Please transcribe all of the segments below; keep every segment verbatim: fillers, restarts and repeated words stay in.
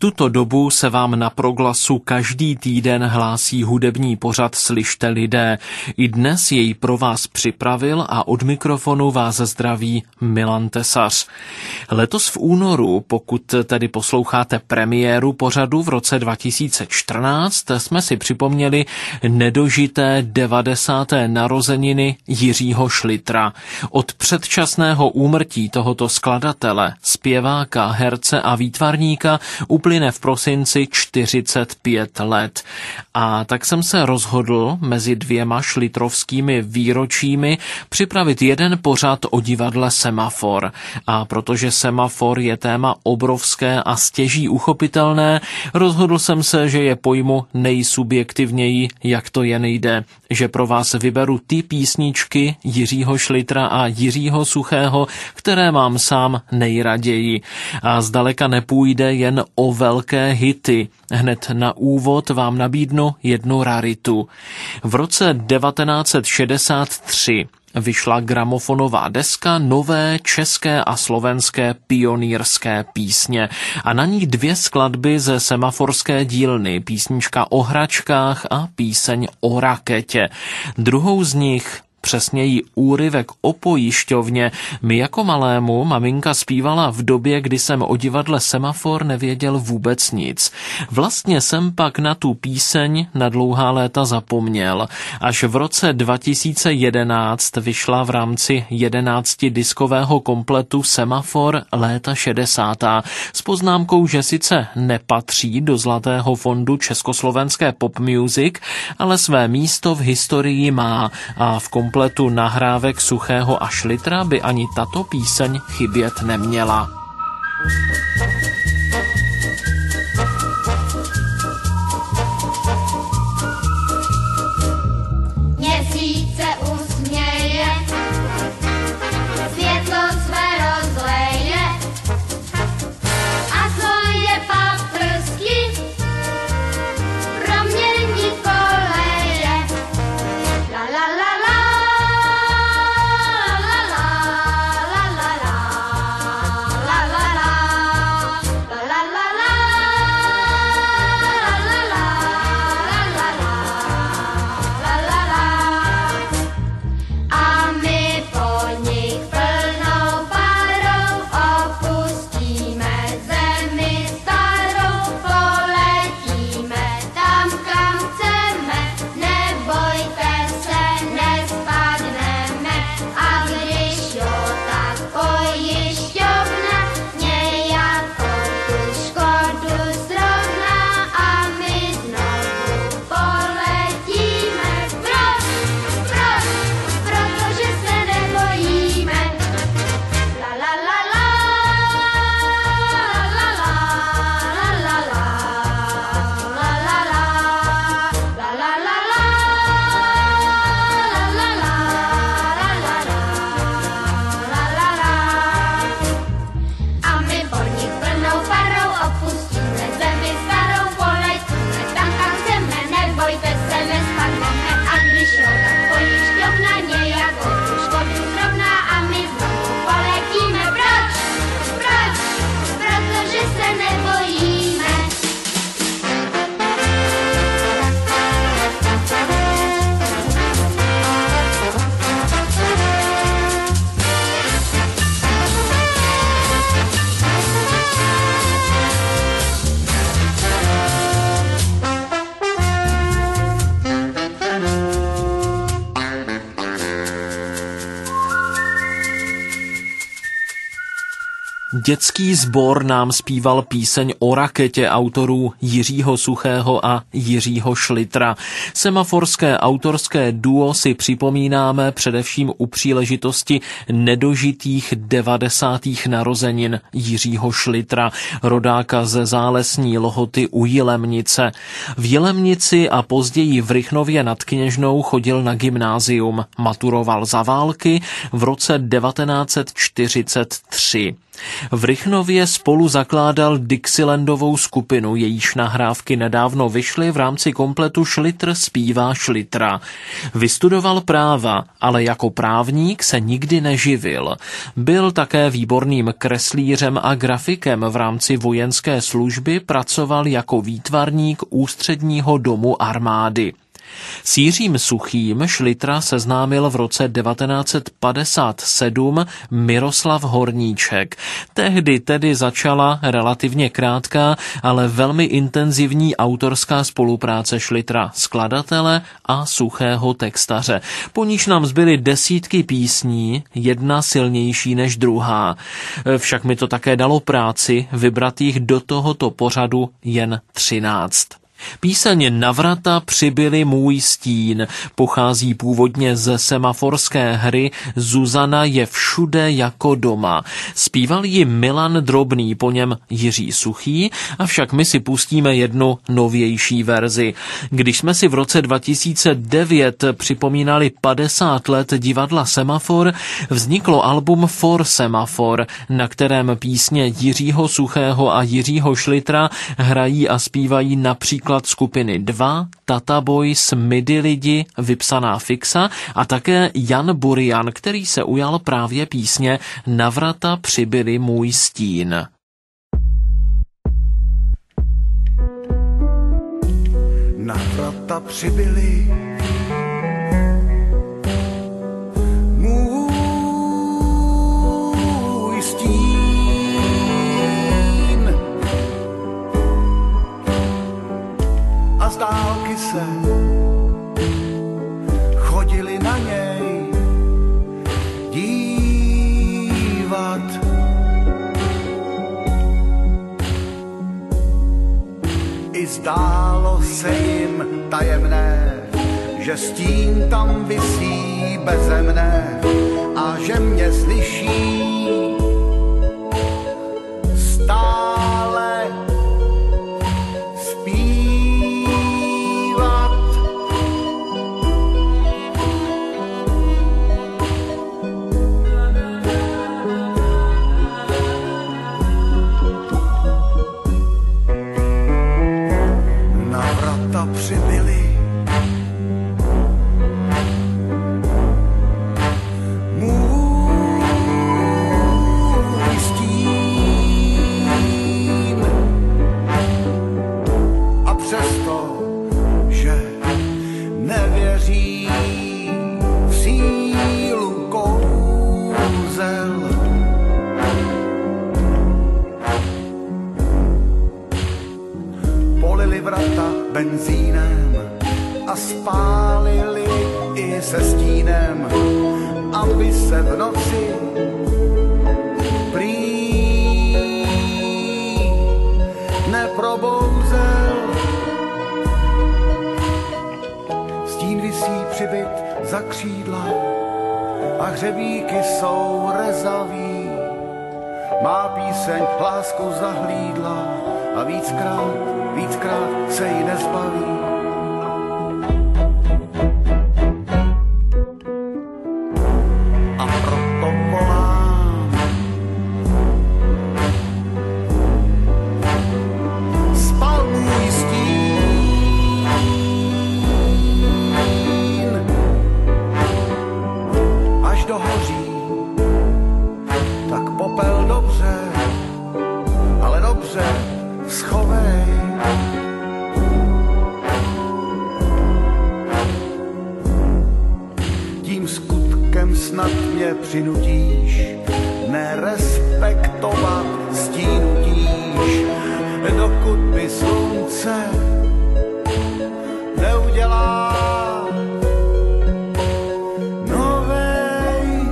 tuto dobu se vám na Proglasu každý týden hlásí hudební pořad Slyšte lidé. I dnes jej pro vás připravil a od mikrofonu vás zdraví Milan Tesař. Letos v únoru, pokud tedy posloucháte premiéru pořadu v roce dva tisíce čtrnáct, jsme si připomněli nedožité devadesáté narozeniny Jiřího Šlitra. Od předčasného úmrtí tohoto skladatele, zpěváka, herce a výtvarníka uplyne v prosinci čtyřicet pět let. A tak jsem se rozhodl mezi dvěma šlitrovskými výročími připravit jeden pořad o divadle Semafor. A protože Semafor je téma obrovské a stěží uchopitelné, rozhodl jsem se, že je pojmu nejsubjektivněji, jak to jen jde. Že pro vás vyberu ty písničky Jiřího Šlitra a Jiřího Suchého, které mám sám nejraději. A zdaleka nepůjde jen o velké hity. Hned na úvod vám nabídnu jednu raritu. V roce devatenáct set šedesát tři vyšla gramofonová deska nové české a slovenské pionýrské písně a na ní dvě skladby ze semaforské dílny, písnička o hračkách a píseň o raketě. Druhou z nich, přesněji úryvek o pojišťovně, mi jako malému maminka zpívala v době, kdy jsem o divadle Semafor nevěděl vůbec nic. Vlastně jsem pak na tu píseň na dlouhá léta zapomněl. Až v roce dva tisíce jedenáct vyšla v rámci jedenáctidiskového kompletu Semafor léta šedesátá s poznámkou, že sice nepatří do zlatého fondu československé pop music, ale své místo v historii má a v kompletu kompletu nahrávek Suchého a Šlitra by ani tato píseň chybět neměla. Měsíc se usměje, světlo své rozleje a svoje paprsky promění koleje. La la la la. Dětský sbor nám zpíval píseň o raketě autorů Jiřího Suchého a Jiřího Šlitra. Semaforské autorské duo si připomínáme především u příležitosti nedožitých devadesátých narozenin Jiřího Šlitra, rodáka ze Zálesní Lhoty u Jilemnice. V Jilemnici a později v Rychnově nad Kněžnou chodil na gymnázium, maturoval za války v roce devatenáct set čtyřicet tři. V Rychnově spolu zakládal Dixielandovou skupinu, jejíž nahrávky nedávno vyšly v rámci kompletu Šlitr zpívá Šlitra. Vystudoval práva, ale jako právník se nikdy neživil. Byl také výborným kreslířem a grafikem. V rámci vojenské služby pracoval jako výtvarník Ústředního domu armády. S Jiřím Suchým Šlitra seznámil v roce devatenáct set padesát sedm Miroslav Horníček. Tehdy tedy začala relativně krátká, ale velmi intenzivní autorská spolupráce Šlitra, skladatele a Suchého textaře. Po níž nám zbyly desítky písní, jedna silnější než druhá. Však mi to také dalo práci vybrat jich do tohoto pořadu jen třináct. Píseň Navrata přibyli můj stín pochází původně ze semaforské hry Zuzana je všude jako doma. Zpíval ji Milan Drobný, po něm Jiří Suchý, avšak my si pustíme jednu novější verzi. Když jsme si v roce dva tisíce devět připomínali padesát let divadla Semafor, vzniklo album For Semafor, na kterém písně Jiřího Suchého a Jiřího Šlitra hrají a zpívají například skupiny dva, Tata Boys, Midi lidi, Vypsaná fixa a také Jan Burian, který se ujal právě písně Navrata přibyli můj stín. Navrata přibyli můj stín. A z dálky se chodili na něj dívat. I zdálo se jim tajemné, že stín tam visí beze mne a že mě slyší stále přibyli můj stín. A přesto, že nevěří v sílu kouzel, polili vrata benzínem a spálili i se stínem, aby se v noci prý neprobouzel. Stín visí přibyt za křídla a hřebíky jsou rezaví. Má píseň lásku zahlídla a víckrát, víckrát se jí nezbaví. A proto volám. Spal můj stín, až dohoří, tak popel dobře, ale dobře schovej. Tím skutkem snad mě přinutíš nerespektovat stínu tíž, dokud mi slunce neudělá novej.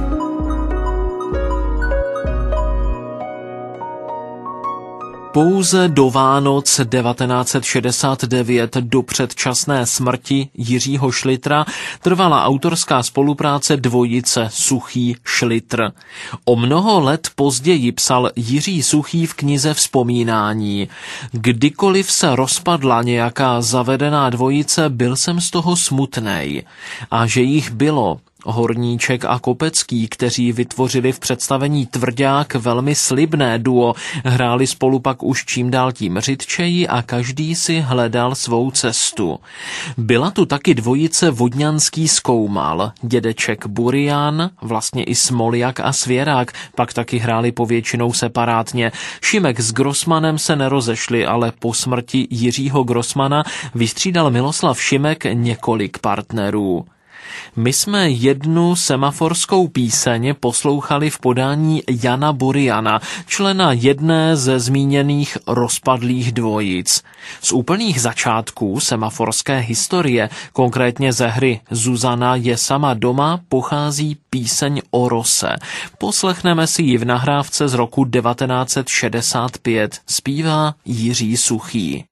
Pouze do Vánoc devatenáct set šedesát devět, do předčasné smrti Jiřího Šlitra, trvala autorská spolupráce dvojice Suchý Šlitr. O mnoho let později psal Jiří Suchý v knize Vzpomínání: Kdykoliv se rozpadla nějaká zavedená dvojice, byl jsem z toho smutnej. A že jich bylo, Horníček a Kopecký, kteří vytvořili v představení Tvrdák velmi slibné duo, hráli spolu pak už čím dál tím řidčeji a každý si hledal svou cestu. Byla tu taky dvojice Vodňanský Skoumal, dědeček Burian, vlastně i Smoljak a Svěrák, pak taky hráli povětšinou separátně. Šimek s Grossmanem se nerozešli, ale po smrti Jiřího Grossmana vystřídal Miloslav Šimek několik partnerů. My jsme jednu semaforskou píseň poslouchali v podání Jana Buriana, člena jedné ze zmíněných rozpadlých dvojic. Z úplných začátků semaforské historie, konkrétně ze hry Zuzana je sama doma, pochází píseň o rose. Poslechneme si ji v nahrávce z roku devatenáct set šedesát pět. Zpívá Jiří Suchý.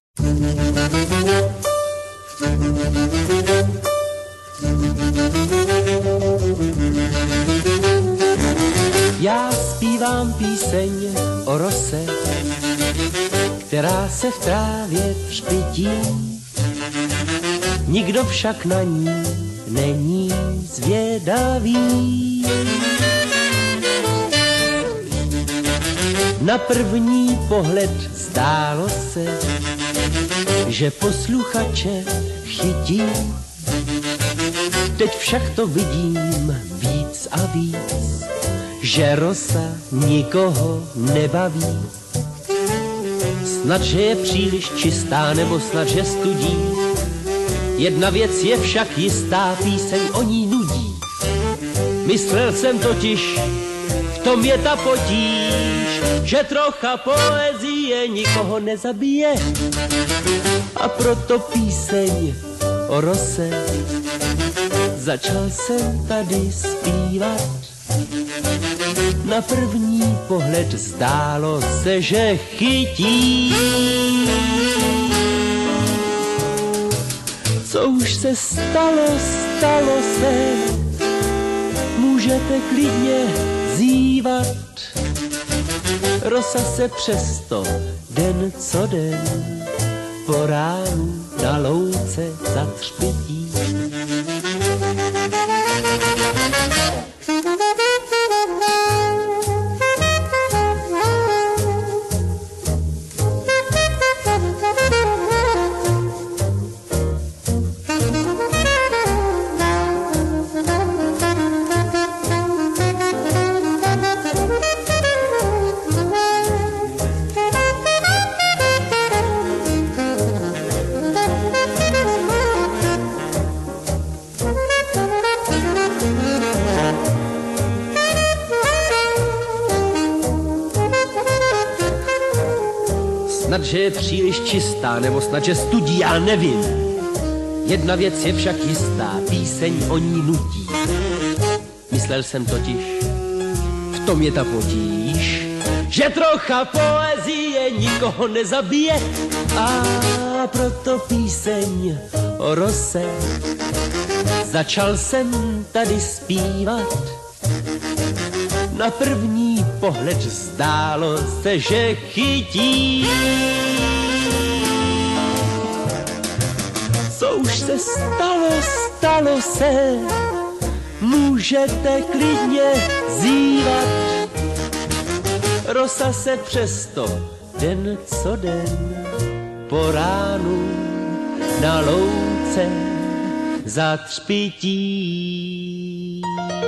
Já zpívám píseň o rose, která se v trávě třpytí. Nikdo však na ní není zvědavý. Na první pohled zdálo se, že posluchače chytí. Teď však to vidím víc a víc, že rosa nikoho nebaví. Snad, že je příliš čistá, nebo snad, že studí. Jedna věc je však jistá, píseň o ní nudí. Myslel jsem totiž, v tom je ta potíž, že trocha poezie nikoho nezabije. A proto píseň o rose začal jsem tady zpívat. Na první pohled zdálo se, že chytí. Co už se stalo, stalo se, můžete klidně zívat. Rosa se přesto den co den po ránu na louce zatřpytí. Snad, že je příliš čistá, nebo snad, že studí, já nevím. Jedna věc je však jistá, píseň o ní nutí. Myslel jsem totiž, v tom je ta potíž, že trocha poezie nikoho nezabije. A proto píseň o rose začal jsem tady zpívat. Na první pohled zdálo se, že chytí. Co už se stalo, stalo se, můžete klidně zívat. Rosa se přesto den co den po ránu na louce zatřpytí.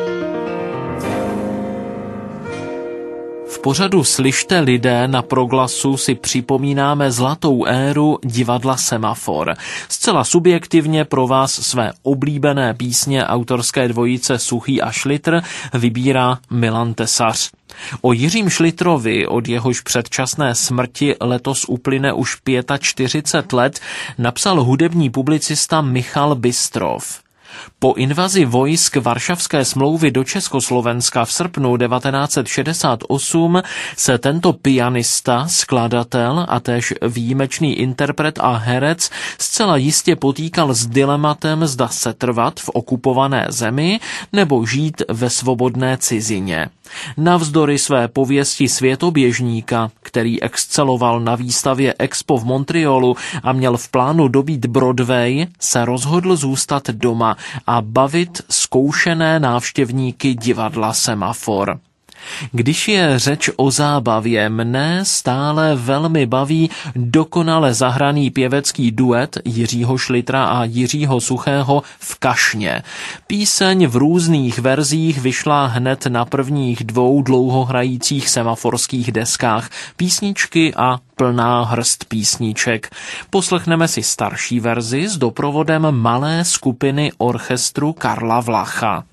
V pořadu Slyšte lidé na Proglasu si připomínáme zlatou éru divadla Semafor. Zcela subjektivně pro vás své oblíbené písně autorské dvojice Suchý a Šlitr vybírá Milan Tesař. O Jiřím Šlitrovi, od jehož předčasné smrti letos uplyne už čtyřicet pět let, napsal hudební publicista Michal Bystrov. Po invazi vojsk Varšavské smlouvy do Československa v srpnu devatenáct set šedesát osm se tento pianista, skladatel a též výjimečný interpret a herec zcela jistě potýkal s dilematem, zda setrvat v okupované zemi nebo žít ve svobodné cizině. Navzdory své pověsti světoběžníka, který exceloval na výstavě Expo v Montrealu a měl v plánu dobít Broadway, se rozhodl zůstat doma a bavit zkoušené návštěvníky divadla Semafor. Když je řeč o zábavě, mne stále velmi baví dokonale zahraný pěvecký duet Jiřího Šlitra a Jiřího Suchého v Kašně. Píseň v různých verzích vyšla hned na prvních dvou dlouhohrajících semaforských deskách, písničky a plná hrst písniček. Poslechneme si starší verzi s doprovodem malé skupiny orchestru Karla Vlacha.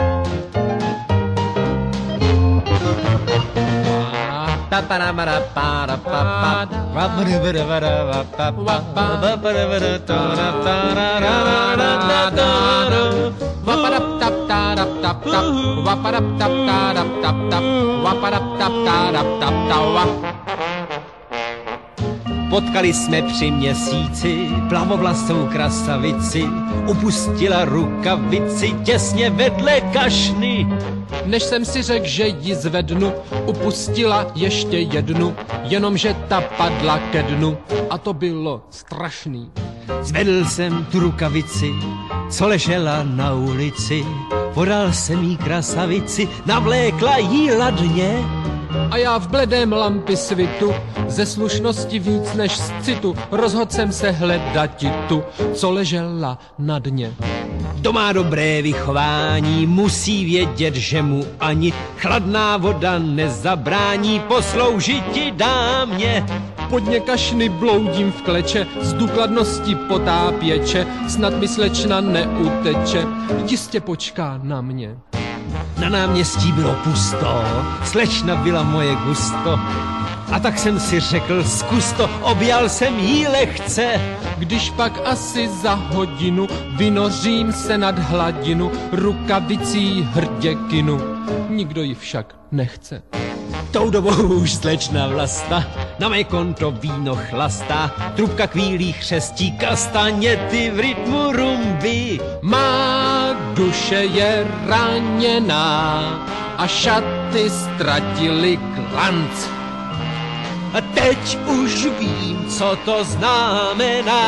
Potkali jsme při měsíci plavovlasou krasavici, upustila rukavici těsně vedle kašny. Než jsem si řekl, že ji zvednu, upustila ještě jednu, jenomže ta padla ke dnu a to bylo strašný. Zvedl jsem tu rukavici, co ležela na ulici, podal jsem jí krasavici, navlékla jí ladně. A já v bledém lampy svitu, ze slušnosti víc než z citu, rozhodl jsem se hledati tu, co ležela na dně. Kdo má dobré vychování, musí vědět, že mu ani chladná voda nezabrání posloužiti dámě. Podně kašny bloudím v kleče, z důkladnosti potápěče, snad mi slečna neuteče, jistě počká na mě. Na náměstí bylo pusto, slečna byla moje gusto. A tak jsem si řekl, zkus to, objal jsem jí lehce. Když pak asi za hodinu vynořím se nad hladinu, rukavicí hrdě kinu, nikdo ji však nechce. Tou dobou už slečna Vlasta na mé konto víno chlastá, trubka kvílí chřestí kastaněty v rytmu rumby. Má duše je raněná a šaty ztratily klanc. A teď už vím, co to znamená,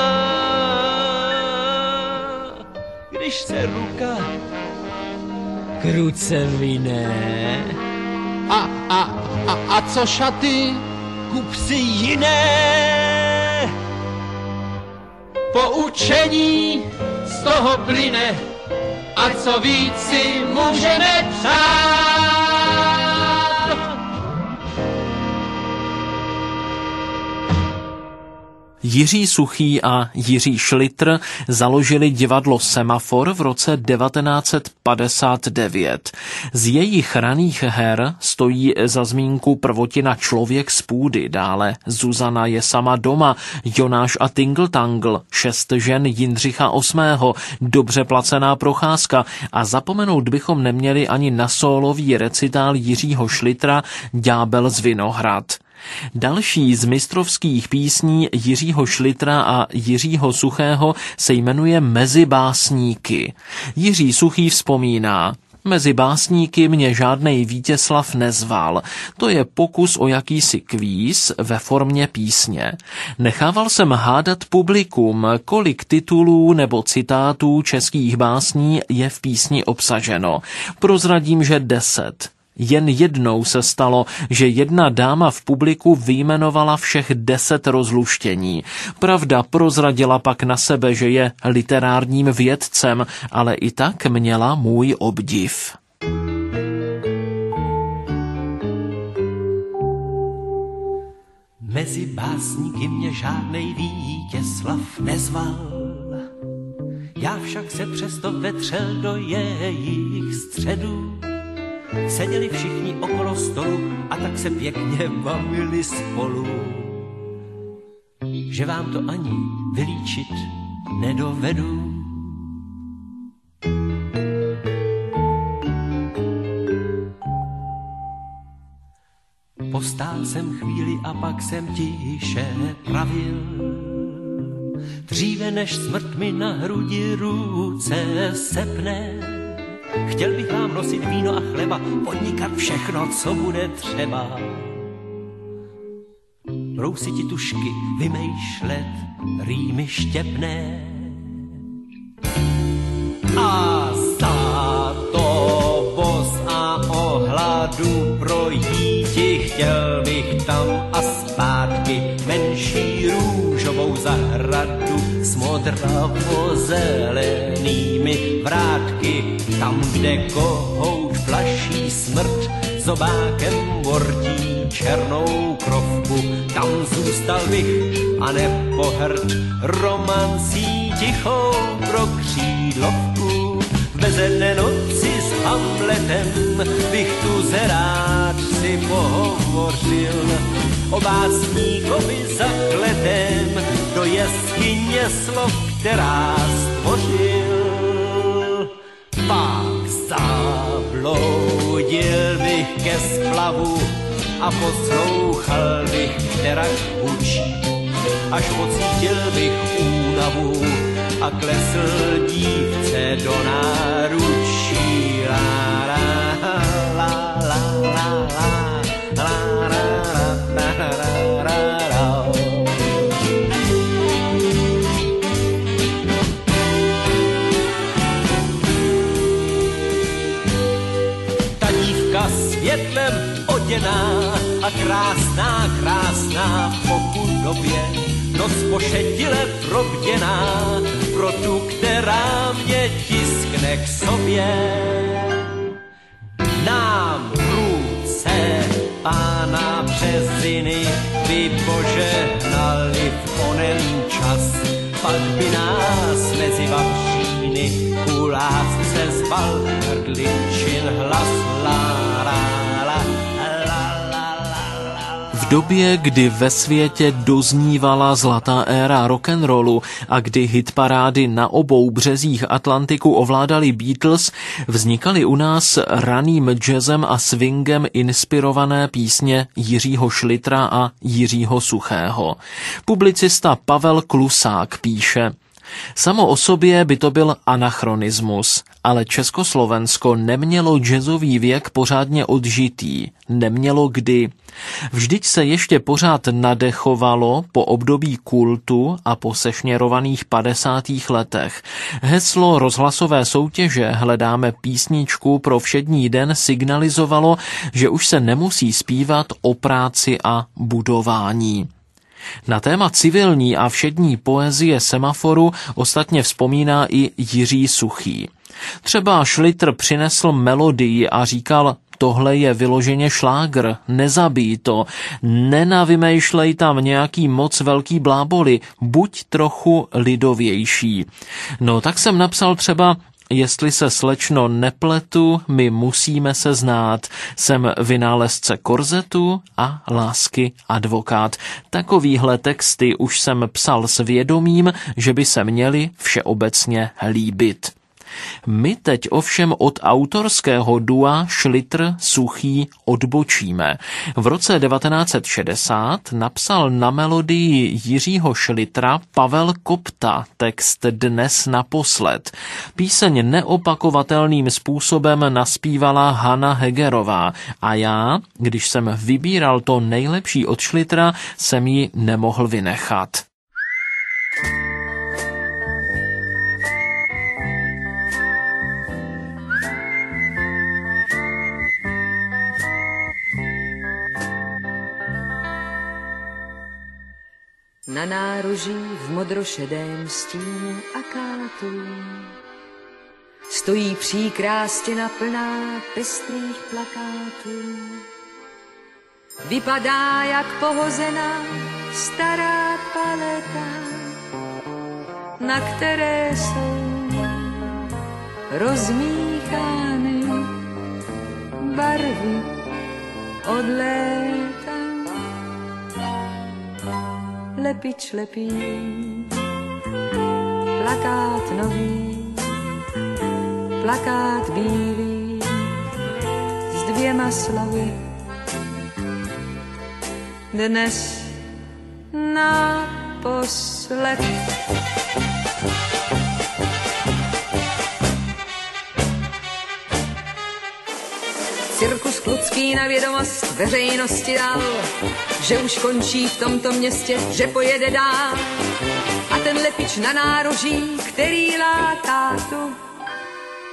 když se ruka k ruce vyne. A, a, a, a co šaty? Kup si jiné. Poučení z toho plyne, a co víc si můžeme přát. Jiří Suchý a Jiří Šlitr založili divadlo Semafor v roce devatenáct set padesát devět. Z jejich raných her stojí za zmínku prvotina Člověk z půdy, dále Zuzana je sama doma, Jonáš a Tingeltangl, Šest žen Jindřicha osmého, Dobře placená procházka a zapomenout bychom neměli ani na sólový recitál Jiřího Šlitra Ďábel z Vinohrad. Další z mistrovských písní Jiřího Šlitra a Jiřího Suchého se jmenuje Mezi básníky. Jiří Suchý vzpomíná: Mezi básníky mě žádnej Vítězslav nezval. To je pokus o jakýsi kvíz ve formě písně. Nechával jsem hádat publikum, kolik titulů nebo citátů českých básní je v písni obsaženo. Prozradím, že deset. Jen jednou se stalo, že jedna dáma v publiku vyjmenovala všech deset rozluštění. Pravda, prozradila pak na sebe, že je literárním vědcem, ale i tak měla můj obdiv. Mezi básníky mě žádnej Vítězslav nezval. Já však se přesto vetřel do jejich středu. Seděli všichni okolo stolu a tak se pěkně bavili spolu, že vám to ani vylíčit nedovedu. Postál jsem chvíli a pak jsem tiše pravil. Dříve než smrt mi na hrudi ruce sepne, chtěl bych vám nosit víno a chleba, podnikat všechno, co bude třeba. Brousiti tušky, vymýšlet rýmy štěpné. A za to voz a ohladu projíti chtěl bych tam a zpátky menší růžovou zahradu s modravo-zelenými vrátky, tam, kde kohouč plaší smrt, zobákem vortí černou krovku, tam zůstal bych a nepohrt romancí tichou pro křídlovku. V bezedné noci s Hamletem bych tu zerád si pohovořil o básníkovi zakletem do jeskyně slov, která stvořil. Pak zabloudil bych ke splavu a poslouchal bych terak hučí, až pocítil bych únavu a klesl dívce do náručí. La, la, la, la, la, la, la, la, la, la, la. Ta dívka světlem oděná a krásná, krásná po chudobě, noc pošetile probděná, pro tu, která mě tiskne k sobě. Nám ruce pána Březiny by požehnali v onen čas, pak by nás mezi vavříny u lásce zval hrdličin hlas. La, la, la, v době, kdy ve světě doznívala zlatá éra rock'n'rollu a kdy hitparády na obou březích Atlantiku ovládali Beatles, vznikaly u nás raným jazzem a swingem inspirované písně Jiřího Šlitra a Jiřího Suchého. Publicista Pavel Klusák píše: samo o sobě by to byl anachronismus, ale Československo nemělo jazzový věk pořádně odžitý, nemělo kdy. Vždyť se ještě pořád nadechovalo po období kultu a po sešněrovaných padesátých letech. Heslo rozhlasové soutěže Hledáme písničku pro všední den signalizovalo, že už se nemusí zpívat o práci a budování. Na téma civilní a všední poezie Semaforu ostatně vzpomíná i Jiří Suchý. Třeba Šlitr přinesl melodii a říkal: tohle je vyloženě šlágr, nezabij to, nenavymýšlej tam nějaký moc velký bláboli, buď trochu lidovější. No tak jsem napsal třeba: jestli se, slečno, nepletu, my musíme se znát. Jsem vynálezce korzetu a lásky advokát. Takovýhle texty už jsem psal s vědomím, že by se měly všeobecně líbit. My teď ovšem od autorského dua Šlitr Suchý odbočíme. V roce devatenáct set šedesát napsal na melodii Jiřího Šlitra Pavel Kopta text Dnes naposled. Píseň neopakovatelným způsobem naspívala Hana Hegerová a já, když jsem vybíral to nejlepší od Šlitra, jsem ji nemohl vynechat. Na nároží v modrošedém stínu akátu stojí příkrá stěna plná pestrých plakátů. Vypadá jak pohozená stará paleta, na které jsou rozmíchány barvy od léta. Lepič lepí plakát nový, plakát bílý s dvěma slovy. Dnes naposled. Cirkus Klucký na vědomost veřejnosti dal, že už končí v tomto městě, že pojede dál. A ten lepič na nároží, který látá tu,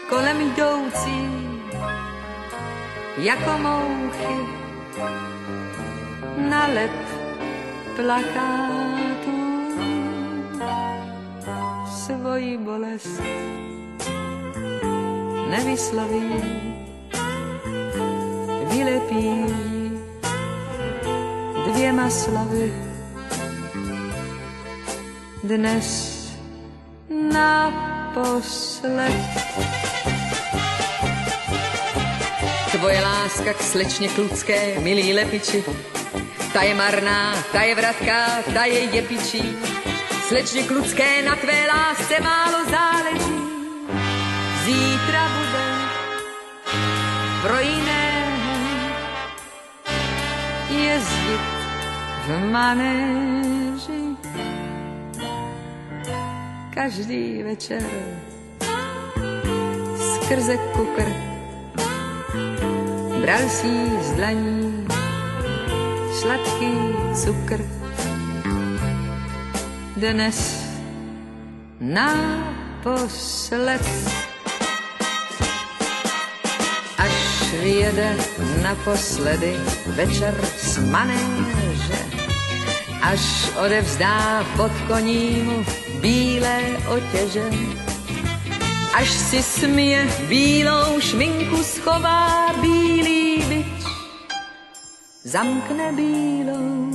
kolem jdoucí jako mouchy na lep plakátu svoji bolest nevysloví, vylepí dvěma slovy. Dnes naposled. Tvoje láska k slečně Klucké, milý lepiči, ta je marná, ta je vratká, ta je jepičí. Slečně Klucké, na tvé lásce málo záleží. Zítra bude pro jiného jezdit v manéži. Každý večer skrze kukr bral si z dlaní sladký cukr. Dnes naposled, až vyjede naposledy večer z manéže, až odevzdá pod konímu bílé otěže, až si smije bílou šminku, schová bílý bič, zamkne bílou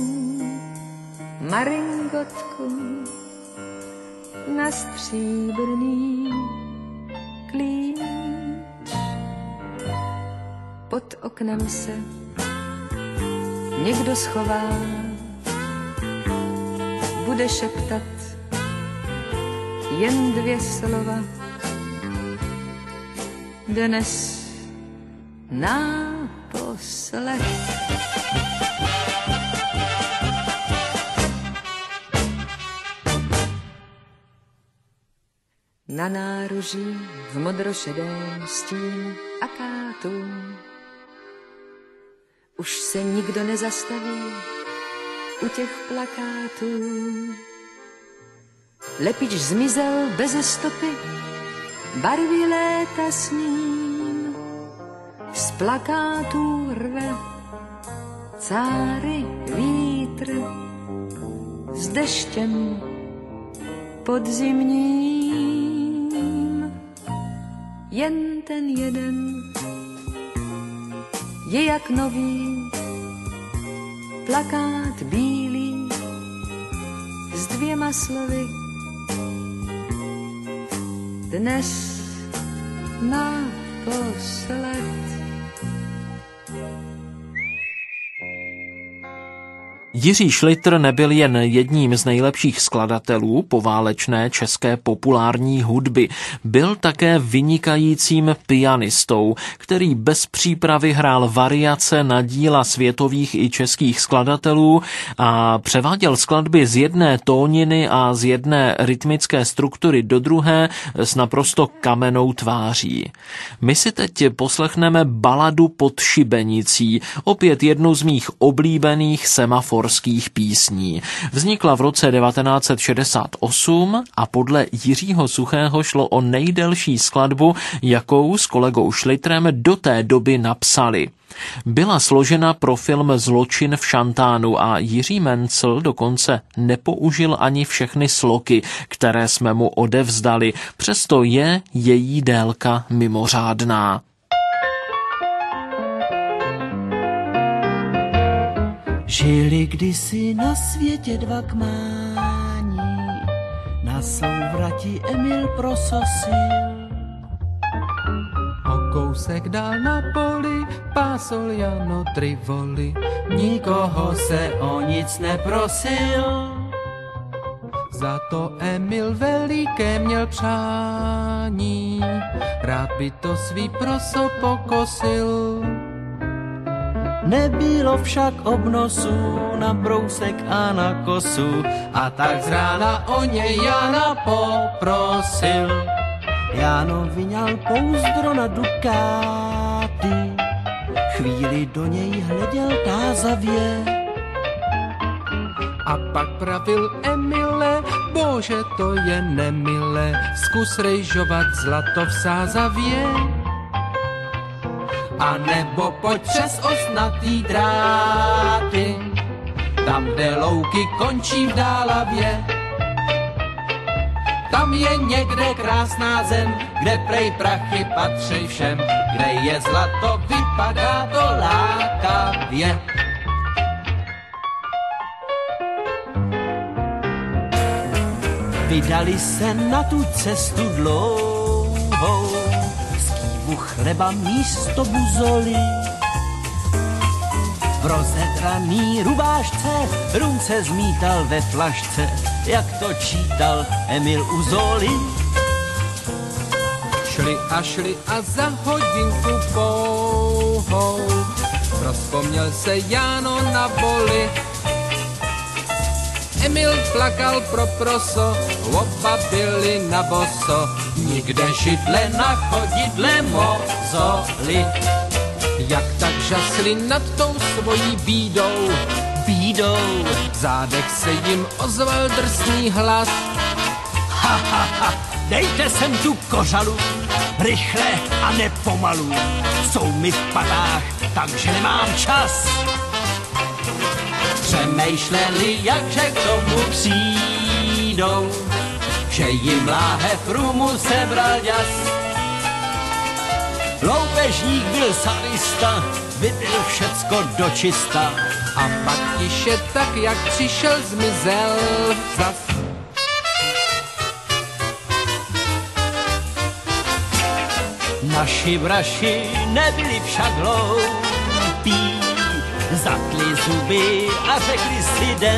maringotku na stříbrný klíč. Pod oknem se někdo schová, bude šeptat jen dvě slova. Dnes naposled. Na náruží v modrošedém stínu akátu už se nikdo nezastaví u těch plakátů. Lepič zmizel beze stopy, barvy léta s ním. Z plakátů rve cáry vítr s deštěm podzimním. Jen ten jeden je jak nový plakát bílý s dvěma slovy. Dnes naposled. Jiří Šlitr nebyl jen jedním z nejlepších skladatelů poválečné české populární hudby. Byl také vynikajícím pianistou, který bez přípravy hrál variace na díla světových i českých skladatelů a převáděl skladby z jedné tóniny a z jedné rytmické struktury do druhé s naprosto kamennou tváří. My si teď poslechneme baladu Pod šibenicí, opět jednu z mých oblíbených semafor písní. Vznikla v roce devatenáct set šedesát osm a podle Jiřího Suchého šlo o nejdelší skladbu, jakou s kolegou Šlitrem do té doby napsali. Byla složena pro film Zločin v Šantánu a Jiří Mencl dokonce nepoužil ani všechny sloky, které jsme mu odevzdali, přesto je její délka mimořádná. Žili kdysi na světě dva kmáni, na souvrati Emil prososil. O kousek dál na poli pásol Jano Trivoli, Nikoho se o nic neprosil. za to Emil veliké měl přání, rád by to svý proso pokosil. Nebylo však obnosu na brousek a na kosu, A tak z rána o něj Jana poprosil. Jáno vyňal pouzdro na dukáty, chvíli do něj hleděl tázavě. A pak pravil Emile, bože, to je nemilé, zkus rejžovat zlato v sázavě. A nebo pojď přes osnatý dráty, tam, kde louky končí v dálavě. Tam je někde krásná zem, kde prej prachy patří všem, kde je zlato, vypadá to lákavě. Vydali se na tu cestu dlouhou, z kývu chleba místo buzoly. V rozedraný rubášce rum se zmítal ve flašce, jak to čítal Emil u Zoly. Šli a šli a za hodinku pouhou rozpomněl se Jáno na boli. Emil plakal pro proso, oba byli na boso, nikde židle na chodidle mozoli. Jak tak žasli nad tou svojí bídou, Bídou, v zádech se jim ozval drsný hlas. ha, ha, ha, dejte sem tu kořalu, rychle a nepomalu, jsou mi v patách, takže nemám čas. Přemýšleli, jakže k tomu přijdou, že jim láhev rumu sebral jas. Loupežník byl sadista, vypil všecko dočista. A pak tiše tak, jak přišel, zmizel zas. Naši vraši nebyli však hloupí, zatli zuby a řekli si den.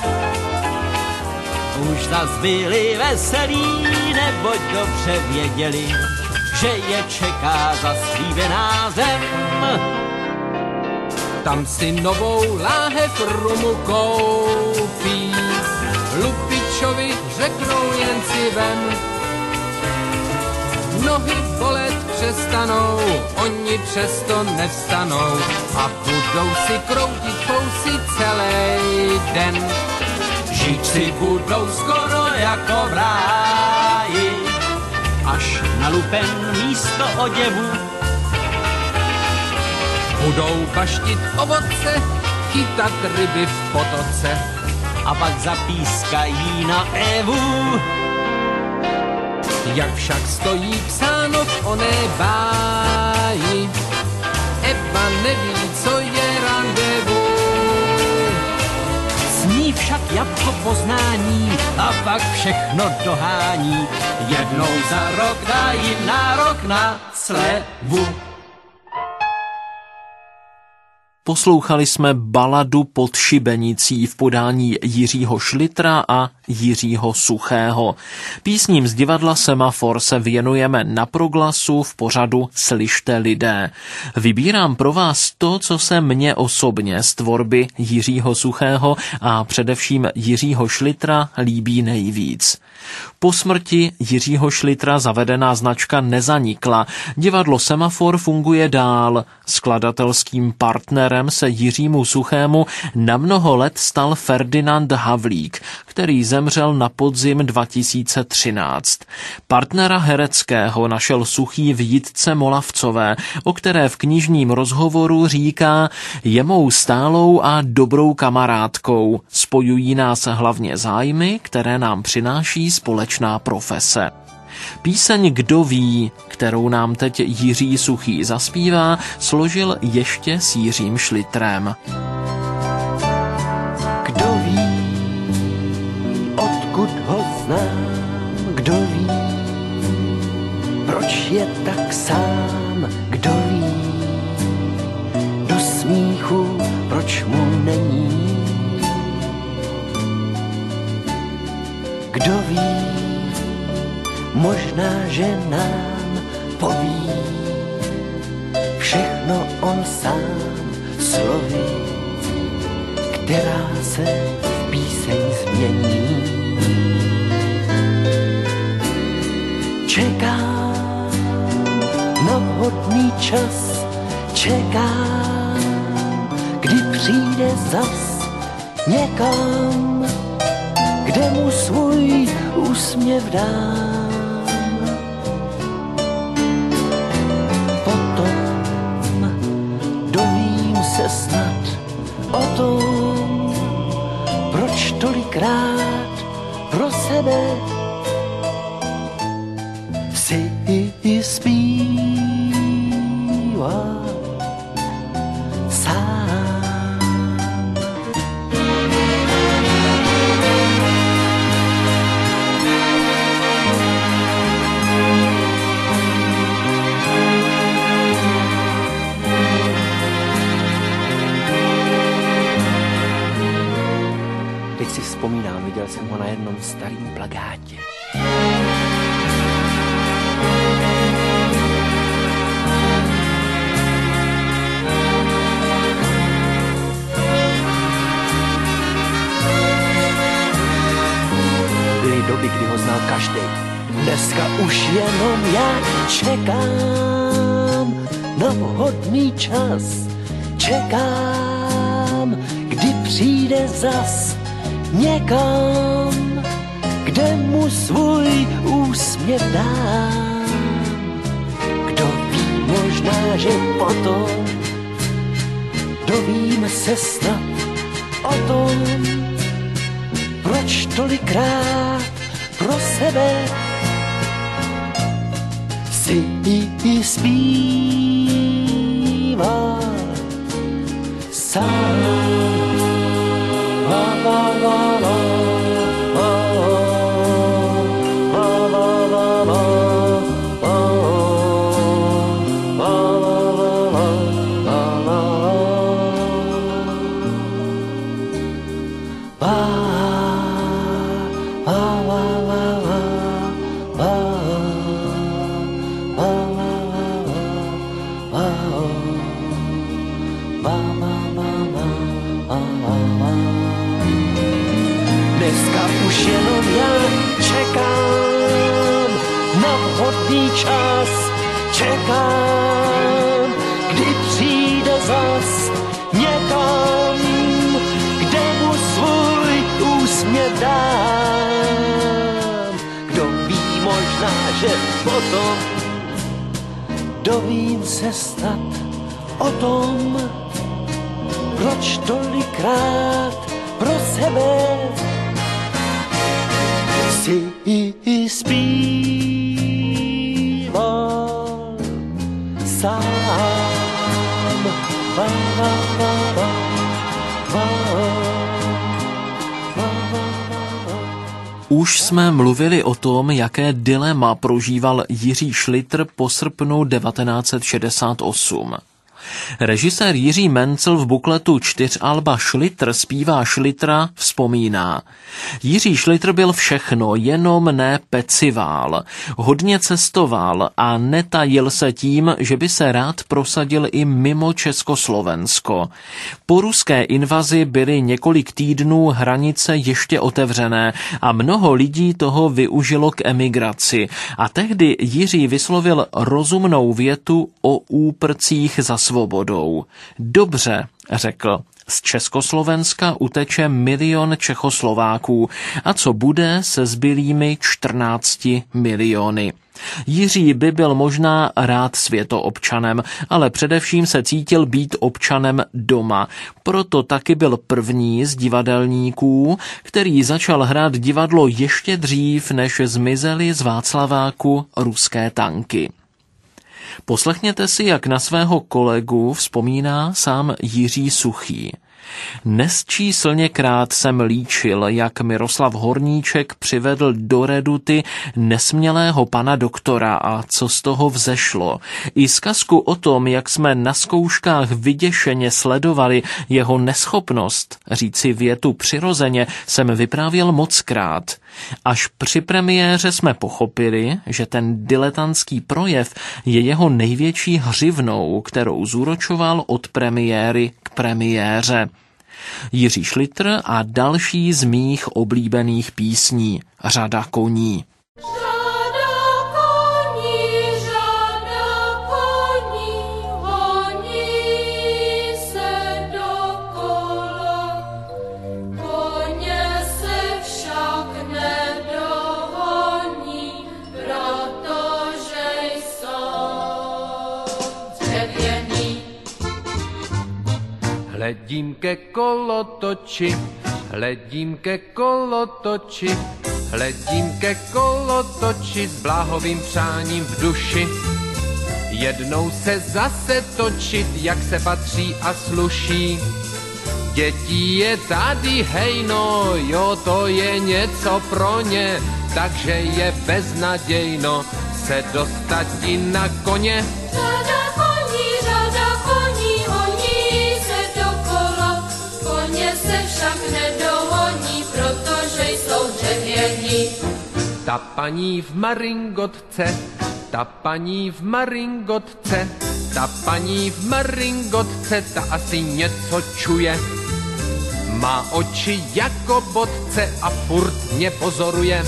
Už zas byli veselí, neboť dobře věděli, že je čeká zaslíbená zem. Tam si novou láhev rumu koupí, lupičovi řeknou jen si vem. Nohy bolet přestanou, oni přesto nevstanou a budou si kroutit fousy celý den. Žít si budou skoro jako v ráji, až na lupen místo oděvu. Budou baštit ovoce, chytat ryby v potoce a pak zapískají na Evu. Jak však stojí psáno v oné báji, Eva neví, co je randevu. Sní však jabko poznání a pak všechno dohání. Jednou za rok dá jim nárok na slevu. Poslouchali jsme baladu Pod šibenicí v podání Jiřího Šlitra a Jiřího Suchého. Písním z divadla Semafor se věnujeme na Proglasu v pořadu Slyšte lidé. Vybírám pro vás to, co se mně osobně z tvorby Jiřího Suchého a především Jiřího Šlitra líbí nejvíc. Po smrti Jiřího Šlitra zavedená značka nezanikla. Divadlo Semafor funguje dál. Skladatelským partnerem se Jiřímu Suchému na mnoho let stal Ferdinand Havlík, který zemřel na podzim dva tisíce třináct. Partnera hereckého našel Suchý v Jitce Molavcové, o které v knižním rozhovoru říká: je mou stálou a dobrou kamarádkou. Spojují nás hlavně zájmy, které nám přináší společná profese. Píseň Kdo ví, kterou nám teď Jiří Suchý zaspívá, složil ještě s Jiřím Šlitrem. Kdo ví, odkud ho znám, kdo ví, proč je tak sám, kdo ví, do smíchu, proč mu není. Kdo ví, možná, že nám poví všechno on sám slovy, která se v píseň změní. Čekám na vhodný čas, čekám, kdy přijde zas někam, kde mu svůj úsměv dám. Potom dovím se snad o tom, proč tolikrát pro sebe si zpívá sám. Teď si vzpomínám, viděl jsem ho na jednom starém plakátě. Byly doby, kdy ho znal každý. Dneska už jenom já čekám na vhodný čas. Čekám, kdy přijde zas někam, kde mu svůj úsměv dám. Kdo ví, možná, že potom dovím se snad o tom, proč tolikrát pro sebe si i zpívá sám. La, la, la, la, la, la, la, la, la, dneska už jenom já čekám na vhodný čas. Čekám, kdy přijde zas někam, kde mu svůj úsměv dám. Kdo ví, možná, že potom dovím se snad o tom, proč tolikrát pro sebe si i zpíval sám. Va, va, va, va, va, va, va, va. Už jsme mluvili o tom, jaké dilema prožíval Jiří Šlitr po srpnu devatenáct set šedesát osm. Režisér Jiří Mencl v bukletu čtyřalba Šlitr zpívá Šlitra vzpomíná. Jiří Šlitr byl všechno, jenom ne pecivál. Hodně cestoval a netajil se tím, že by se rád prosadil i mimo Československo. Po ruské invazi byly několik týdnů hranice ještě otevřené a mnoho lidí toho využilo k emigraci. A tehdy Jiří vyslovil rozumnou větu o úprcích za svobodou. Dobře, řekl, z Československa uteče milion Čechoslováků a co bude se zbylými čtrnácti miliony. Jiří by byl možná rád světoobčanem, ale především se cítil být občanem doma. Proto taky byl první z divadelníků, který začal hrát divadlo ještě dřív, než zmizely z Václaváku ruské tanky. Poslechněte si, jak na svého kolegu vzpomíná sám Jiří Suchý. Nesčíslněkrát jsem líčil, jak Miroslav Horníček přivedl do Reduty nesmělého pana doktora a co z toho vzešlo. I zkazku o tom, jak jsme na zkouškách vyděšeně sledovali jeho neschopnost říci větu přirozeně, jsem vyprávěl mockrát. Až při premiéře jsme pochopili, že ten diletantský projev je jeho největší hřivnou, kterou zúročoval od premiéry k premiéře. Jiří Šlitr a další z mých oblíbených písní Řada koní. Řada koní, řada koní, honí se dokola. Hledím ke kolotoči, hledím ke kolotoči, hledím ke kolotoči s bláhovým přáním v duši. Jednou se zase točit, jak se patří a sluší. Dětí je tady hejno, jo, to je něco pro ně, takže je beznadějno se dostat i na koně. Řada koní, řada koní, honí se dokola, koně se však nedohoní, protože jsou dřevění. Ta paní v maringotce, ta paní v maringotce, ta paní v maringotce, ta asi něco čuje. Má oči jako bodce a furt mě pozoruje.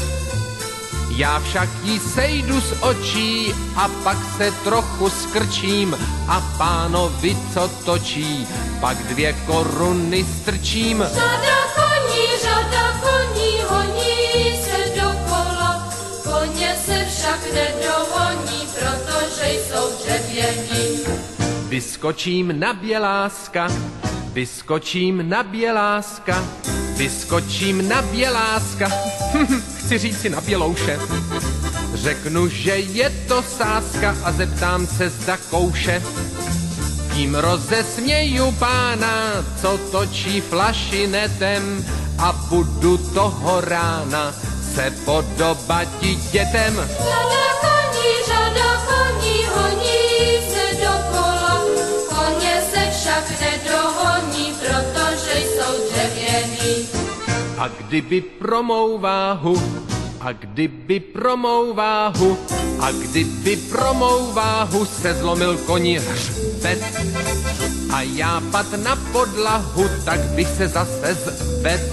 Já však jí sejdu z očí a pak se trochu skrčím a pánovi, co točí, pak dvě koruny strčím. Řada koní, řada koní, honí se dokola, koně se však nedohoní, protože jsou dřevění. Vyskočím na Běláska, vyskočím na Běláska, vyskočím na Běláska, chci říci na Bělouše. Řeknu, že je to sázka a zeptám se, zda kouše. Tím rozesměju pána, co točí flašinetem, a budu toho rána se podobat dětem. Řada koní, řada koní, honí se dokola, koně se však nedohoní, protože jsou dřevění. A kdyby pro mou váhu, a kdyby pro mou váhu, a kdyby pro mou váhu se zlomil koni hřbet a já pad na podlahu, tak bych se zase zvedl.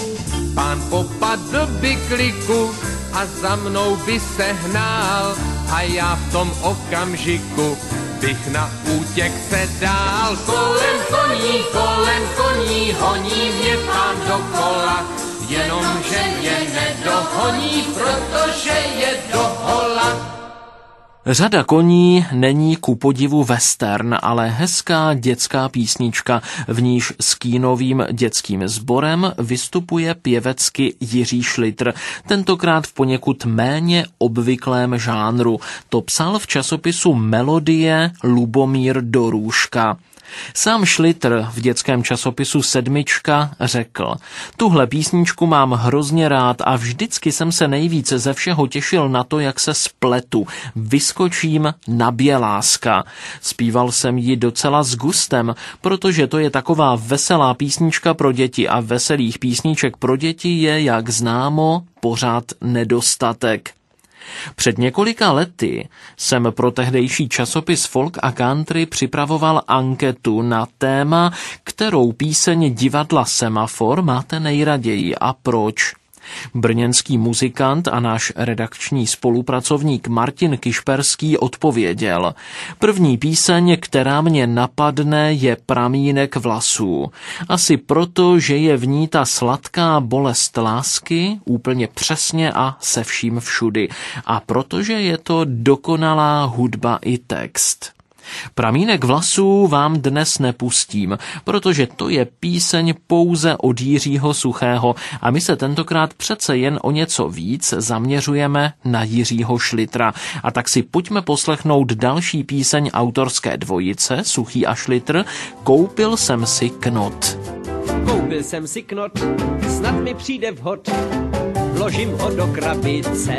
Pán popadl by kliku a za mnou by se hnál a já v tom okamžiku bych na útěk se dál. Kolem koní, kolem koní, honí mě pán dokola, jenomže mě nedohoní, protože je dohola. Řada koní není ku podivu western, ale hezká dětská písnička, v níž s Kínovým dětským sborem vystupuje pěvecky Jiří Šlitr, tentokrát v poněkud méně obvyklém žánru. To psal v časopisu Melodie Lubomír Dorůžka. Sám Šlitr v dětském časopisu Sedmička řekl: tuhle písničku mám hrozně rád a vždycky jsem se nejvíce ze všeho těšil na to, jak se spletu. Vyskočím na Běláska. Zpíval jsem ji docela s gustem, protože to je taková veselá písnička pro děti a veselých písniček pro děti je, jak známo, pořád nedostatek. Před několika lety jsem pro tehdejší časopis Folk a Country připravoval anketu na téma, kterou píseň divadla Semafor máte nejraději a proč. Brněnský muzikant a náš redakční spolupracovník Martin Kišperský odpověděl: první píseň, která mě napadne, je Pramínek vlasů. Asi proto, že je v ní ta sladká bolest lásky úplně přesně a se vším všudy. A protože je to dokonalá hudba i text. Pramínek vlasů vám dnes nepustím, protože to je píseň pouze od Jiřího Suchého a my se tentokrát přece jen o něco víc zaměřujeme na Jiřího Šlitra. A tak si pojďme poslechnout další píseň autorské dvojice Suchý a Šlitr, Koupil jsem si knot. Koupil jsem si knot, snad mi přijde vhod, vložím ho do krabice.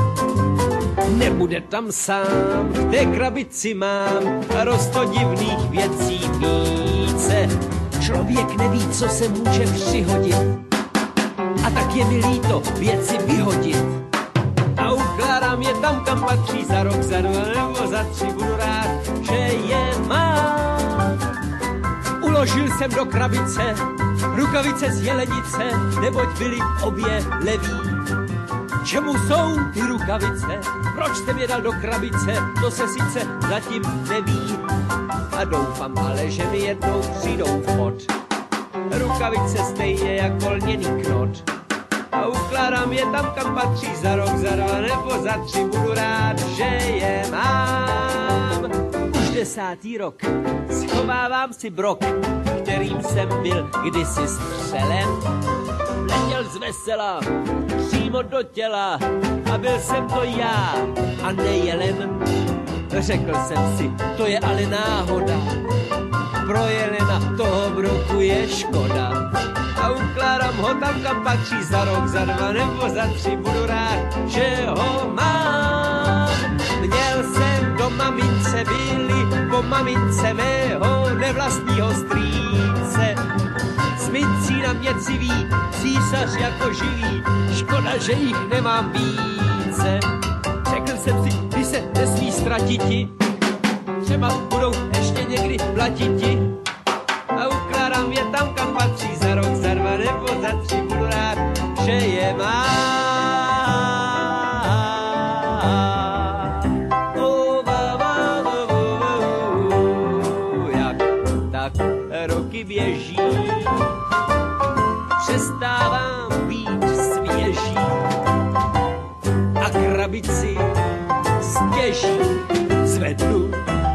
Nebude tam sám, v té krabici mám rosto divných věcí více. Člověk neví, co se může přihodit, a tak je mi líto věci vyhodit. A ukládám je tam, kam patří, za rok, za dva nebo za tři budu rád, že je mám. Uložil jsem do krabice rukavice z jelenice, neboť byly obě leví. Čemu jsou ty rukavice? Proč jste mě dal do krabice? To se sice zatím neví. A doufám ale, že mi jednou přijdou vhod. Rukavice stejně jako lněný knot. A ukládám je tam, kam patří, za rok, za dva nebo za tři budu rád, že je mám. Už desátý rok schovávám si brok, který kterým jsem byl kdysi střelem. Letěl z vesela přímo do těla a byl jsem to já a ne jelen. Řekl jsem si, to je ale náhoda, pro jelena toho broku je škoda. A ukládám ho tam, kam patří, za rok, za dva nebo za tři, budu rád, že ho mám. Měl jsem do mamince byli, po mamince mého nevlastního strýce. S mincí na mě civí, císař jako živý, škoda, že jich nemám více. Řekl jsem si, ty se nesmí ztratiti, třeba budou ještě někdy platiti. A ukládám je tam, kam patří, za rok, za dva nebo za tři, budu rád, že je mám. Oh, ba, ba, ba, ba, ba, jak tak roky běží, přestávám být svěží a krabici stěží zvednu.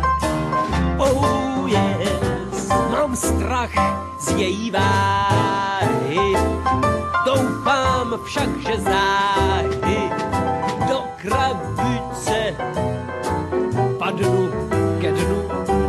Oh yes, mám strach z její váhy, doufám však, že záhy do krabice padnu ke dnu.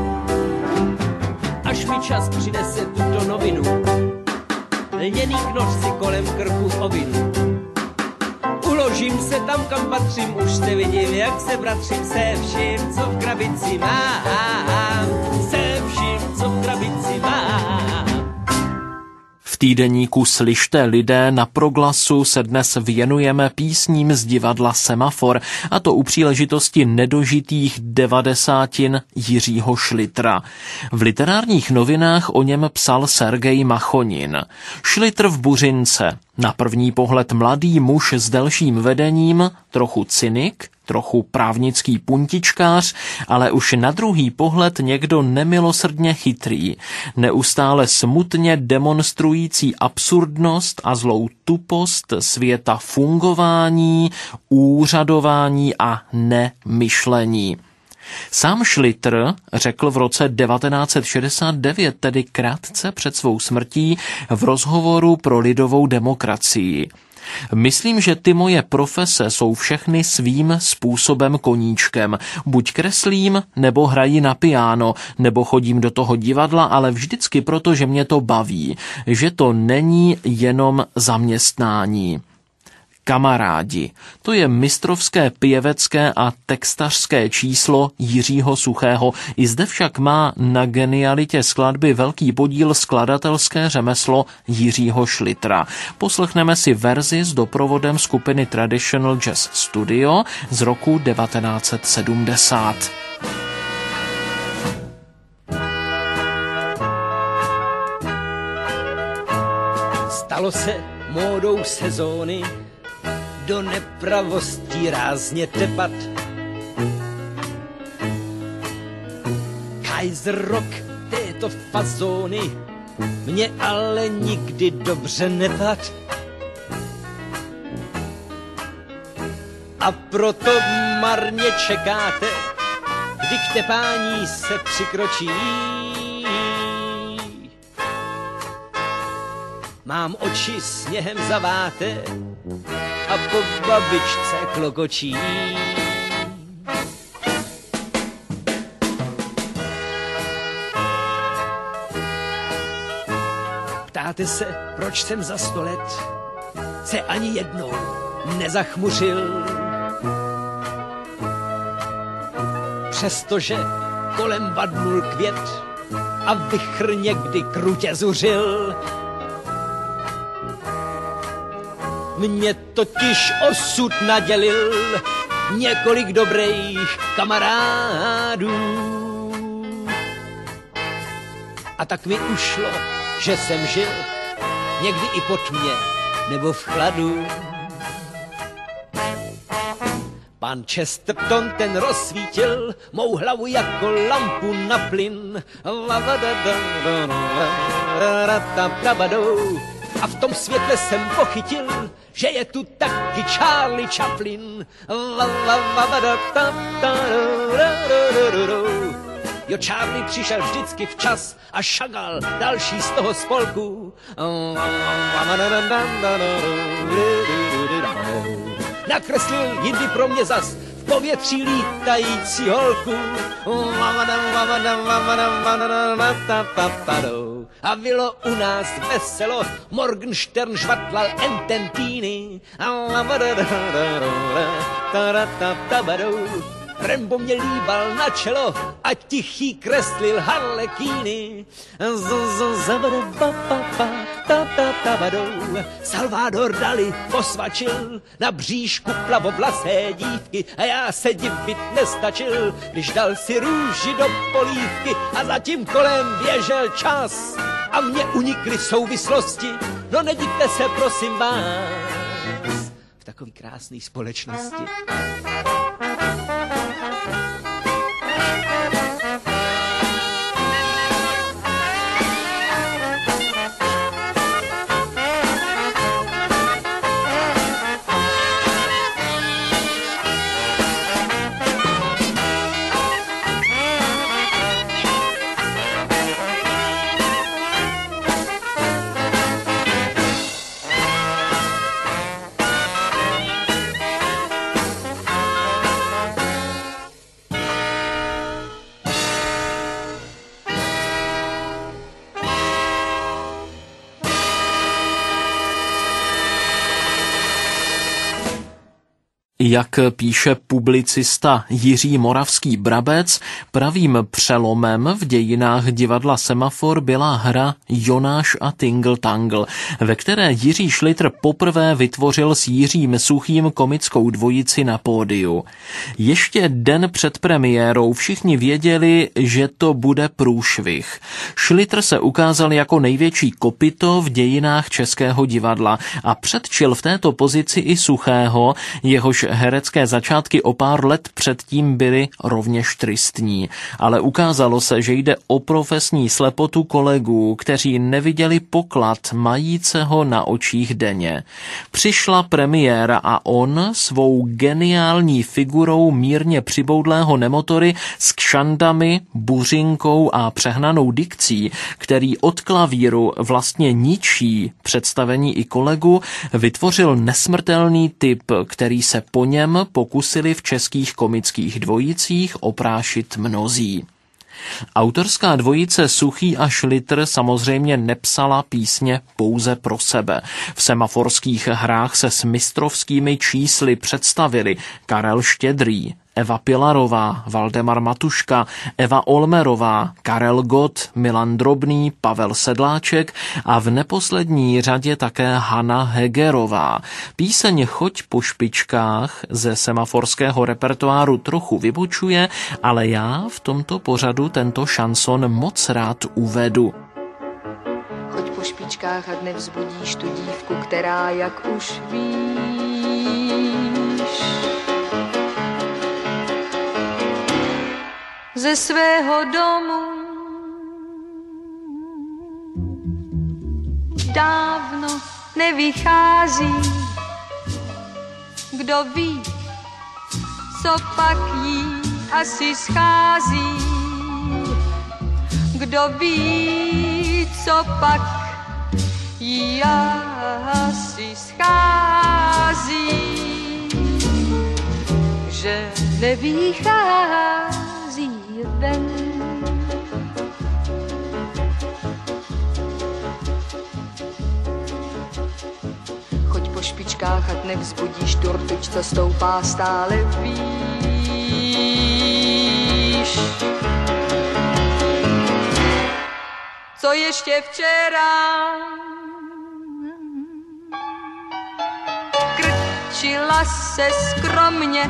Až mi čas přinese tuto novinu, lněný knož si kolem krku ovinu. Uložím se tam, kam patřím, už jste viděli, jak se bratřím se vším, co v krabici mám, se vším, co v krabici mám. V týdeníku Slyšte lidé na Proglasu se dnes věnujeme písním z divadla Semafor, a to u příležitosti nedožitých devadesátin Jiřího Šlitra. V literárních novinách o něm psal Sergej Machonin. Šlitr v Buřince, na první pohled mladý muž s delším vedením, trochu cynik, trochu právnický puntičkář, ale už na druhý pohled někdo nemilosrdně chytrý, neustále smutně demonstrující absurdnost a zlou tupost světa fungování, úřadování a nemyšlení. Sám Šlitr řekl v roce devatenáct set šedesát devět, tedy krátce před svou smrtí, v rozhovoru pro Lidovou demokracii: Myslím, že ty moje profese jsou všechny svým způsobem koníčkem. Buď kreslím, nebo hraji na piano, nebo chodím do toho divadla, ale vždycky proto, že mě to baví, že to není jenom zaměstnání. Kamarádi, to je mistrovské pěvecké a textařské číslo Jiřího Suchého. I zde však má na genialitě skladby velký podíl skladatelské řemeslo Jiřího Šlitra. Poslechneme si verzi s doprovodem skupiny Traditional Jazz Studio z roku devatenáct set sedmdesát. Stalo se módou sezóny do nepravostí rázně tepat. Kaiser rock této fazóny mě ale nikdy dobře nepad. A proto marně čekáte, kdy k tepání se přikročí. Mám oči sněhem zaváté a po babičce klokočí. Ptáte se, proč jsem za sto let se ani jednou nezachmuřil. Přestože kolem vadnul květ a vichr někdy krutě zuřil. Mě totiž osud nadělil několik dobrých kamarádů. A tak mi ušlo, že jsem žil někdy i pod mě nebo v chladu. Pan Chesterton ten rozsvítil mou hlavu jako lampu na plyn. A v tom světle jsem pochytil, že je tu taky Charlie Chaplin. Jo, Charlie přišel vždycky včas a Chagall další z toho spolku. Nakreslil jindy pro mě zas v povětří lítající holku. A bylo u nás veselo, Morgenstern žvatlal ententíny. Rembo mě líbal na čelo a tichý kreslil harlekíny. Salvador Dali posvačil na bříšku plavovlasé dívky a já se divit nestačil, když dal si růži do polívky a zatím kolem běžel čas a mě unikly souvislosti. No nedivte se, prosím vás, v takový krásný společnosti. Jak píše publicista Jiří Moravský Brabec, pravým přelomem v dějinách divadla Semafor byla hra Jonáš a Tingle Tangle, ve které Jiří Šlitr poprvé vytvořil s Jiřím Suchým komickou dvojici na pódiu. Ještě den před premiérou všichni věděli, že to bude průšvih. Šlitr se ukázal jako největší kopyto v dějinách českého divadla a předčil v této pozici i Suchého, jehož herecké začátky o pár let předtím byly rovněž tristní, ale ukázalo se, že jde o profesní slepotu kolegů, kteří neviděli poklad majíceho na očích denně. Přišla premiéra a on svou geniální figurou mírně přiboudlého nemotory s kšandami, buřinkou a přehnanou dikcí, který od klavíru vlastně ničí představení i kolegu, vytvořil nesmrtelný typ, který se po něm pokusili v českých komických dvojicích oprášit mnozí. Autorská dvojice Suchý a Šlitr samozřejmě nepsala písně pouze pro sebe. V semaforských hrách se s mistrovskými čísly představili Karel Štědrý, Eva Pilarová, Valdemar Matuška, Eva Olmerová, Karel Gott, Milan Drobný, Pavel Sedláček a v neposlední řadě také Hana Hegerová. Píseň Choď po špičkách ze semaforského repertoáru trochu vybočuje, ale já v tomto pořadu tento šanson moc rád uvedu. Choď po špičkách a nevzbudíš tu dívku, která, jak už víš, ze svého domu dávno nevychází. Kdo ví, co pak jí asi schází. Kdo ví, co pak jí asi schází. Že nevychází ven. Choď po špičkách, ať nevzbudíš tu rtuť, co stoupá stále výš. Co ještě včera krčila se skromně,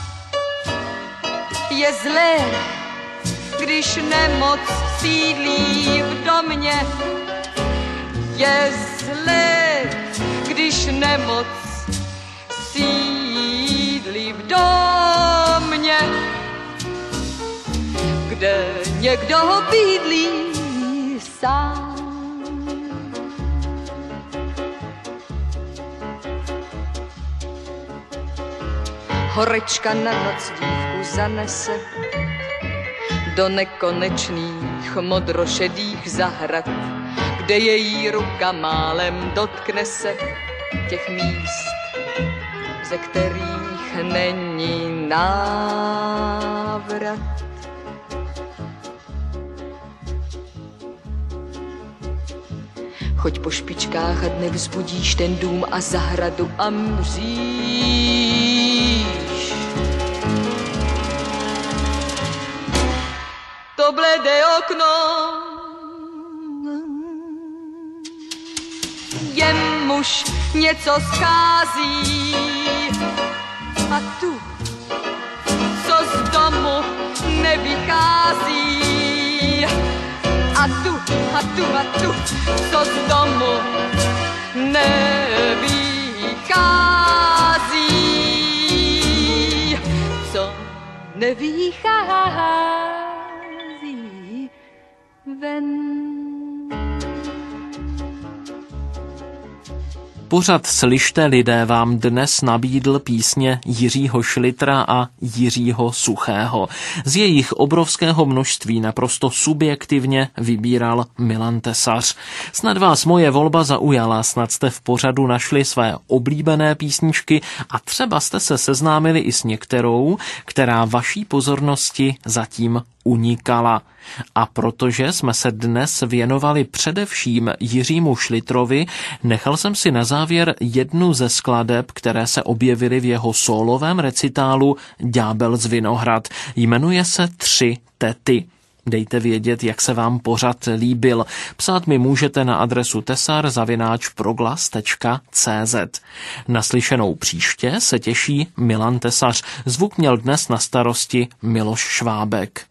je zlé, když nemoc sídlí v domě. Je zlé, když nemoc sídlí v domě, kde někdo bydlí sám. Horečka na noc dívku zanese do nekonečných modrošedých zahrad, kde její ruka málem dotkne se těch míst, ze kterých není návrat. Choď po špičkách a dne vzbudíš ten dům a zahradu a mříš. To bledé okno, jemuž něco schází. A tu, co z domu nevychází. A tu, a tu, a tu, co z domu nevychází. Co nevychází ven. Pořad Slyšte lidé vám dnes nabídl písně Jiřího Šlitra a Jiřího Suchého. Z jejich obrovského množství naprosto subjektivně vybíral Milan Tesař. Snad vás moje volba zaujala, snad jste v pořadu našli své oblíbené písničky a třeba jste se seznámili i s některou, která vaší pozornosti zatím unikala. A protože jsme se dnes věnovali především Jiřímu Šlitrovi, nechal jsem si na závěr jednu ze skladeb, které se objevily v jeho sólovém recitálu Ďábel z Vinohrad. Jmenuje se Tři tety. Dejte vědět, jak se vám pořad líbil. Psát mi můžete na adresu tesar zavináč proglas tečka cé zet. Naslyšenou příště se těší Milan Tesař. Zvuk měl dnes na starosti Miloš Švábek.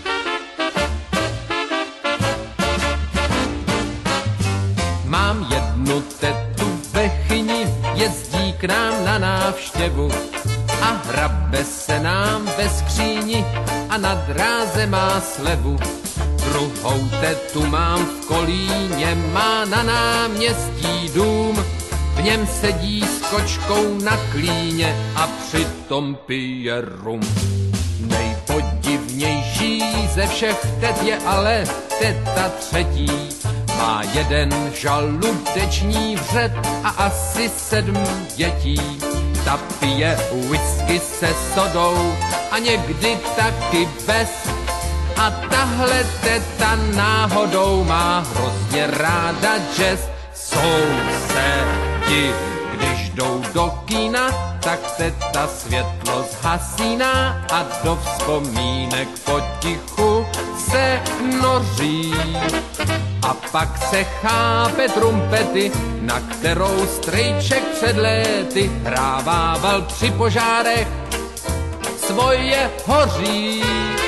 Mám jednu tetu ve Chyni, jezdí k nám na návštěvu a hrabe se nám ve skříni a na dráze má slevu. Druhou tetu mám v Kolíně, má na náměstí dům, v něm sedí s kočkou na klíně a přitom pije rum. Nejpodivnější ze všech tet je ale teta třetí. Má jeden žaludeční vřet a asi sedm dětí. Ta pije whisky se sodou a někdy taky bez. A tahle teta náhodou má hrozně ráda jazz. Sousedi, když jdou do kína, tak teta světlo zhasíná a do vzpomínek potichu se noří. A pak se chápe trumpety, na kterou strejček před léty hrávával při požárech svoje hoří.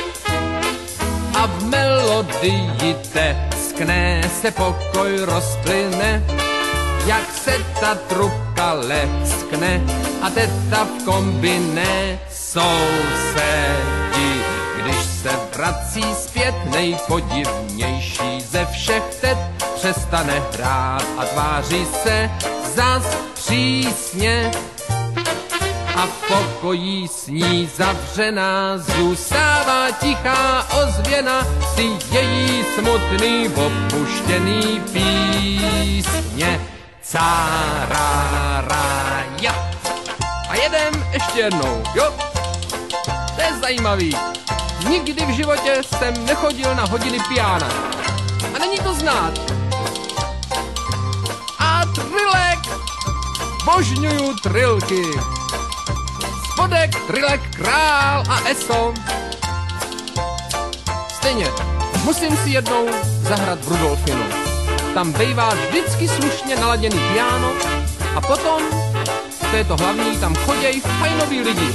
A v melodii teskne se pokoj rozplyne, jak se ta trubka leskne a teta v kombiné. Sousedi, když se vrací zpět, nejpodivnější ze všech tet přestane hrát a tváří se zas přísně. A v pokoji s ní zavřená zůstává tichá ozvěna si její smutný opuštěný písně. Cárára, ja. A jedem ještě jednou, jo? To je zajímavý. Nikdy v životě jsem nechodil na hodiny piana. A není to znát. A trilek, božňuju trilky. Spodek, trilek, král a eso. Stejně, musím si jednou zahrát v Rudolfinu. Tam bejvá vždycky slušně naladěný piano a potom, to je to hlavní, tam choděj fajnoví lidi.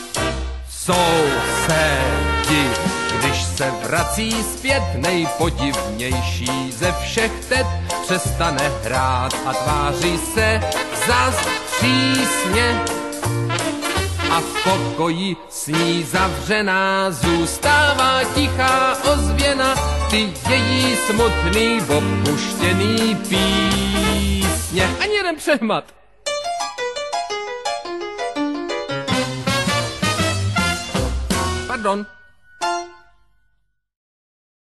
Sousedi, když se vrací zpět, nejpodivnější ze všech tet přestane hrát a tváří se zas přísně. A v pokoji s ní zavřená zůstává tichá ozvěna ty její smutný opuštěný písně. Ani jeden přehmat. Pardon.